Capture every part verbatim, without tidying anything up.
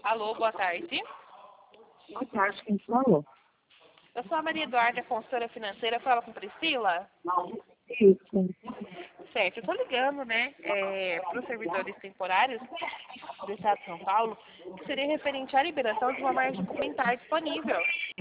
Alô, boa tarde. Boa tarde, quem falou? Eu sou a Maria Eduarda, consultora financeira. Fala com Priscila? Isso. Certo, eu tô ligando, né, é, para os servidores temporários do Estado de São Paulo, que seria referente à liberação de uma margem complementar disponível.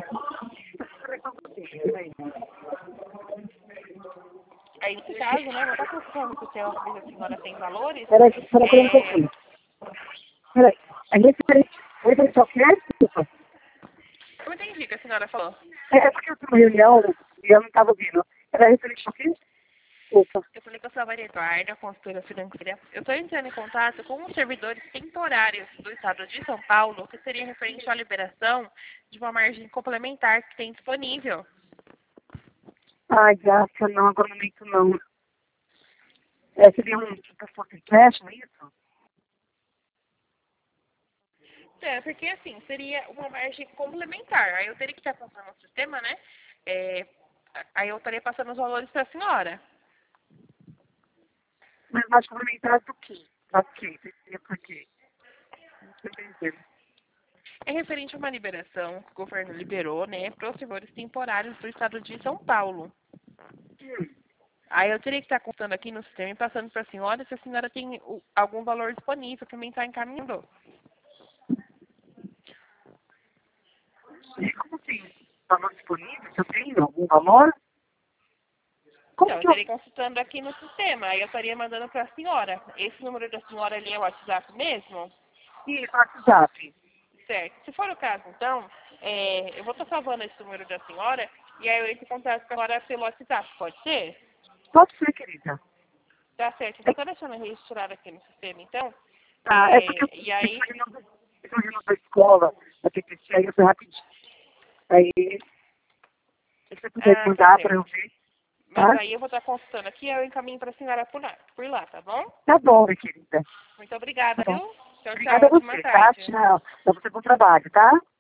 Aí, nesse caso, né, vou estar consultando com o senhor se a senhora tem valores. Peraí, peraí, peraí um É, pouquinho. Peraí, é referente, referente ao que é, desculpa? eu não entendi o que a senhora falou. É, é porque eu tenho uma reunião e eu não estava ouvindo. Era referente ao quê? Desculpa. Eu falei que eu sou a Maria Eduarda, consultora financeira. Eu estou entrando em contato com os servidores temporários do Estado de São Paulo, que seria referente à liberação de uma margem complementar que tem disponível. Ai, graça, não, agora no momento não. É, seria um tipo de empréstimo, é isso? É, porque assim, seria uma margem complementar. Aí eu teria que estar passando no sistema, né? É, aí eu estaria passando os valores para a senhora. Mas mais complementar do quê? Pra quê? Seria pra quê? Não estou entendendo. É referente a uma liberação que o governo liberou, né, para os servidores temporários do Estado de São Paulo. Hum, Aí eu teria que estar contando aqui no sistema e passando para a senhora se a senhora tem o- algum valor disponível para mim estar encaminhando. e como tem valor disponível? Você tem algum valor? Como Então, eu que eu... estaria consultando aqui no sistema, aí eu estaria mandando para a senhora. Esse número da senhora ali é o WhatsApp mesmo? Ih, WhatsApp. Certo. Se for o caso, então, é, eu vou estar salvando esse número da senhora e aí eu entro em contato com a senhora pelo WhatsApp, pode ser? Pode ser, querida. Tá certo. Então, tá deixando registrar aqui no sistema, então. Ah, é porque eu É, e aí, estou indo da escola, da P P C, aí eu fui rapidinho. Aí, se você puder ah, tá mandar para certo. eu ver, Mas tá? aí eu vou estar consultando aqui e eu encaminho para a senhora por lá, por lá, tá bom? Tá bom, minha querida. Muito obrigada, Tá bom. viu? Tchau, tchau. Obrigada a Ótima você, tá? tarde. Tchau. Pra você, bom trabalho, tá?